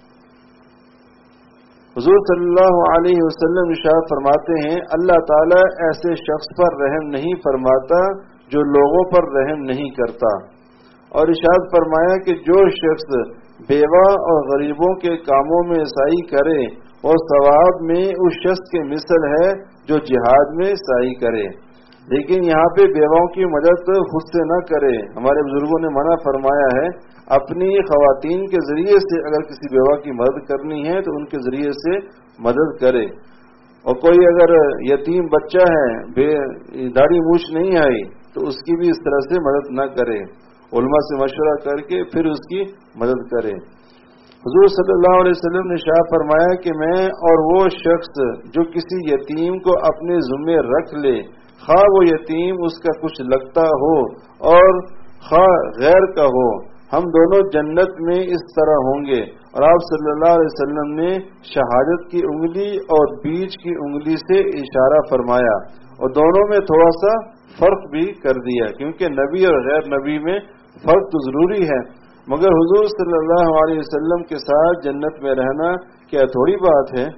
हुज़ूर सल्लल्लाहु अलैहि वसल्लम इरशाद फरमाते हैं, अल्लाह ताला ऐसे शख्स पर रहम नहीं फरमाता जो लोगों पर रहम नहीं करता, और इरशाद फरमाया कि जो शख्स बेवा और गरीबों के कामों में साई करे और सवाब में उस शख्स के मिसल है जो जिहाद में साई करे। लेकिन यहाँ पे बेवाओं की मदद खुद से न करे, हमारे बुजुर्गों ने मना फरमाया है, अपनी खवातीन के जरिए से अगर किसी बेवा की मदद करनी है तो उनके जरिए से मदद करे। और कोई अगर यतीम बच्चा है, बे दाढ़ी मूछ नहीं आई, तो उसकी भी इस तरह से मदद न करे, उलमा से मशवरा करके फिर उसकी मदद करे। हुजूर सल्लल्लाहु अलैहि वसल्लम ने शाह फरमाया कि मैं और वो शख्स जो किसी यतीम को अपने ज़िम्मे रख ले, खा वो यतीम उसका कुछ लगता हो और खा गैर का हो, हम दोनों जन्नत में इस तरह होंगे। और आप सल्लल्लाहु अलैहि वसल्लम ने शहादत की उंगली और बीच की उंगली से इशारा फरमाया और दोनों में थोड़ा सा फर्क भी कर दिया, क्योंकि नबी और गैर नबी में फर्क तो जरूरी है, मगर हुजूर सल्लल्लाहु अलैहि वसल्लम के साथ जन्नत में रहना क्या थोड़ी बात है।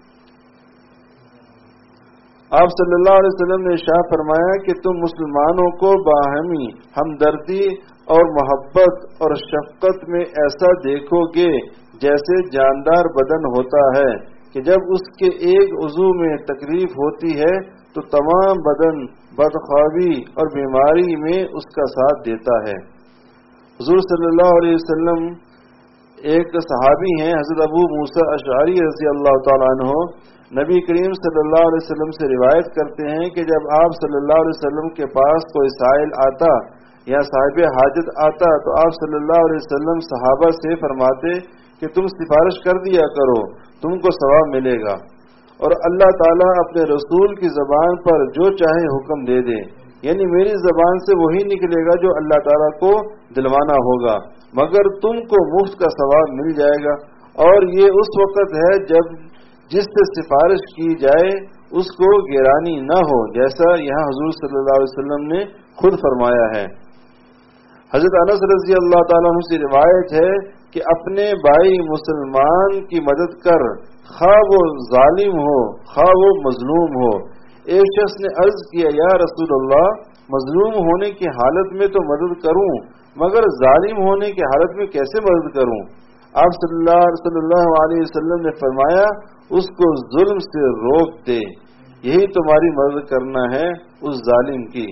आप सल्लल्लाहु अलैहि वसल्लम ने इरशाद फरमाया कि तुम मुसलमानों को बाहमी हमदर्दी और मोहब्बत और शफकत में ऐसा देखोगे जैसे जानदार बदन होता है कि जब उसके एक उज़ू में तकलीफ होती है तो तमाम बदन बदख्वाबी और बीमारी में उसका साथ देता है। हुजूर सल्लल्लाहु अलैहि वसल्लम एक सहाबी हैं, हज़रत अबू मूसा अशअरी रज़ी अल्लाह तआला अन्हु, नबी करीम सल्लल्लाहु अलैहि वसल्लम से रिवायत करते हैं कि जब आप सल्लल्लाहु अलैहि वसल्लम के पास कोई साइल आता या साहिब हाजत आता तो आप सल्लल्लाहु अलैहि वसल्लम सहाबा से फरमाते कि तुम सिफारिश कर दिया करो, तुमको सवाब मिलेगा, और अल्लाह ताला अपने रसूल की ज़बान पर जो चाहे हुक्म दे दे, यानी मेरी ज़बान से वही निकलेगा जो अल्लाह ताला को दिलवाना होगा, मगर तुमको मुफ्त का सवाब मिल जाएगा। और ये उस वक़्त है जब जिससे सिफारिश की जाए उसको गिरानी न हो, जैसा यहाँ हुजूर सल्लल्लाहु अलैहि वसल्लम ने खुद फरमाया है। हज़रत अनस रज़ी अल्लाह ताला अन्हु से रिवायत है कि अपने भाई मुसलमान की मदद कर, खा वो जालिम हो खा वो मजलूम हो। एक शख्स ने अर्ज किया, या रसूल अल्लाह, मजलूम होने की हालत में तो मदद करूं, मगर जालिम होने की हालत में कैसे मदद करूं? आप सल्लल्लाहु अलैहि वसल्लम ने फरमाया, اس کو ظلم سے روک دے، یہی تمہاری مدد کرنا ہے اس ظالم کی۔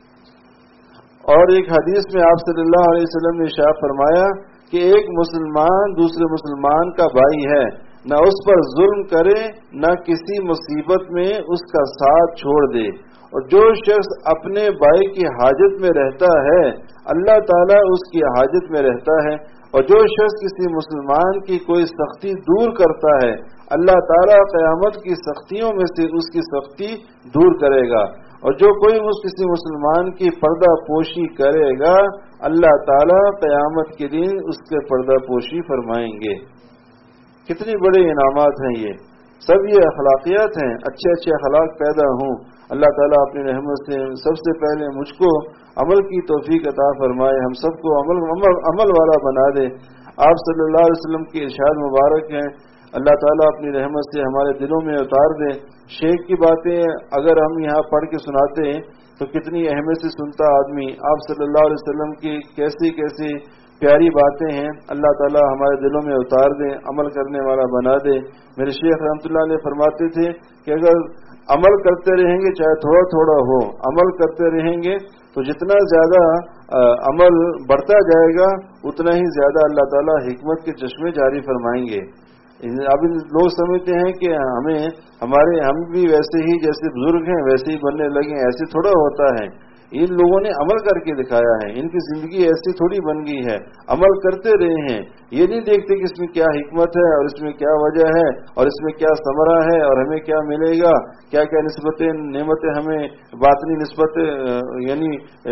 اور ایک حدیث میں آپ صلی اللہ علیہ وسلم نے ارشاد فرمایا کہ ایک مسلمان دوسرے مسلمان کا بھائی ہے، نہ اس پر ظلم کرے نہ کسی مصیبت میں اس کا ساتھ چھوڑ دے، اور جو شخص اپنے بھائی کی حاجت میں رہتا ہے اللہ تعالیٰ اس کی حاجت میں رہتا ہے، اور جو شخص کسی مسلمان کی کوئی سختی دور کرتا ہے اللہ تعالیٰ قیامت کی سختیوں میں سے اس کی سختی دور کرے گا، اور جو کوئی کسی مسلمان کی پردہ پوشی کرے گا اللہ تعالیٰ قیامت کے دن اس کے پردہ پوشی فرمائیں گے۔ کتنی بڑے انعامات ہیں یہ، سب یہ اخلاقیات ہیں، اچھے اچھے اخلاق پیدا ہوں۔ اللہ تعالیٰ اپنی رحمت سے سب سے پہلے مجھ کو عمل کی توفیق عطا فرمائے، ہم سب کو عمل عمل, عمل والا بنا دے۔ آپ صلی اللہ علیہ وسلم کی ارشاد مبارک ہیں، اللہ تعالیٰ اپنی رحمت سے ہمارے دلوں میں اتار دے۔ شیخ کی باتیں اگر ہم یہاں پڑھ کے سناتے ہیں تو کتنی اہمیت سے سنتا آدمی، آپ صلی اللہ علیہ وسلم کی کیسی کیسی پیاری باتیں ہیں، اللہ تعالیٰ ہمارے دلوں میں اتار دے، عمل کرنے والا بنا دے۔ میرے شیخ رحمۃ اللہ علیہ فرماتے تھے کہ اگر عمل کرتے رہیں گے چاہے تھوڑا تھوڑا ہو، عمل کرتے رہیں گے تو جتنا زیادہ عمل بڑھتا جائے گا اتنا ہی زیادہ اللہ تعالیٰ حکمت کے چشمے جاری فرمائیں گے۔ اب لوگ سمجھتے ہیں کہ ہمیں ہمارے ہم بھی ویسے ہی جیسے بزرگ ہیں ویسے ہی بننے لگے، ایسے تھوڑا ہوتا ہے۔ ان لوگوں نے عمل کر کے دکھایا ہے، ان کی زندگی ایسی تھوڑی بن گئی ہے، عمل کرتے رہے ہیں، یہ نہیں دیکھتے کہ اس میں کیا حکمت ہے اور اس میں کیا وجہ ہے اور اس میں کیا ثمرہ ہے اور ہمیں کیا ملے گا، کیا کیا نسبتیں نعمتیں ہمیں باطنی نسبت یعنی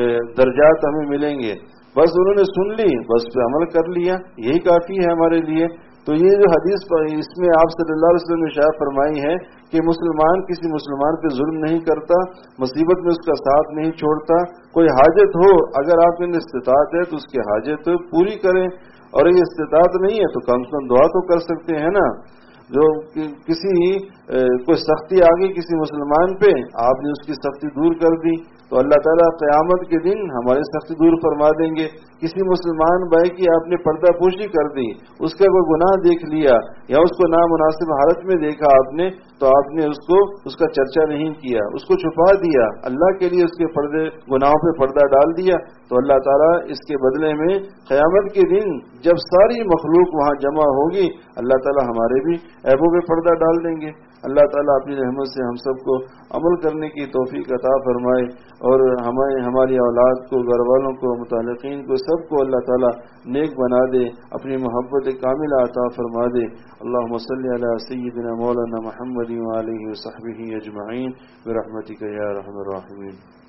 درجات ہمیں ملیں گے۔ بس انہوں نے سن لی، بس پہ عمل کر لیا، یہی کافی ہے ہمارے لیے۔ تو یہ جو حدیث اس میں آپ صلی اللہ علیہ وسلم نے ارشاد فرمائی ہے کہ مسلمان کسی مسلمان پہ ظلم نہیں کرتا، مصیبت میں اس کا ساتھ نہیں چھوڑتا، کوئی حاجت ہو اگر آپ کے استطاعت ہے تو اس کی حاجت پوری کریں، اور یہ استطاعت نہیں ہے تو کم سے کم دعا تو کر سکتے ہیں نا۔ جو کسی کوئی سختی آ گئی کسی مسلمان پہ، آپ نے اس کی سختی دور کر دی تو اللہ تعالیٰ قیامت کے دن ہماری سختی دور فرما دیں گے۔ کسی مسلمان بھائی کی آپ نے پردہ پوشی کر دی، اس کا کوئی گناہ دیکھ لیا یا اس کو نامناسب حالت میں دیکھا آپ نے تو آپ نے اس کو اس کا چرچا نہیں کیا، اس کو چھپا دیا، اللہ کے لیے اس کے پردے گناہوں پہ پردہ ڈال دیا، تو اللہ تعالیٰ اس کے بدلے میں قیامت کے دن جب ساری مخلوق وہاں جمع ہوگی اللہ تعالیٰ ہمارے بھی عیبوں پہ پردہ ڈال دیں گے۔ اللہ تعالیٰ اپنی رحمت سے ہم سب کو عمل کرنے کی توفیق عطا فرمائے، اور ہمیں ہماری اولاد کو، گھر والوں کو، متعلقین کو، سب کو اللہ تعالیٰ نیک بنا دے، اپنی محبت کاملہ عطا فرما دے۔ اللہم صلی علی سیدنا مولانا محمد وآلہ وصحبہ اجمعین برحمتک یا ارحم الراحمین۔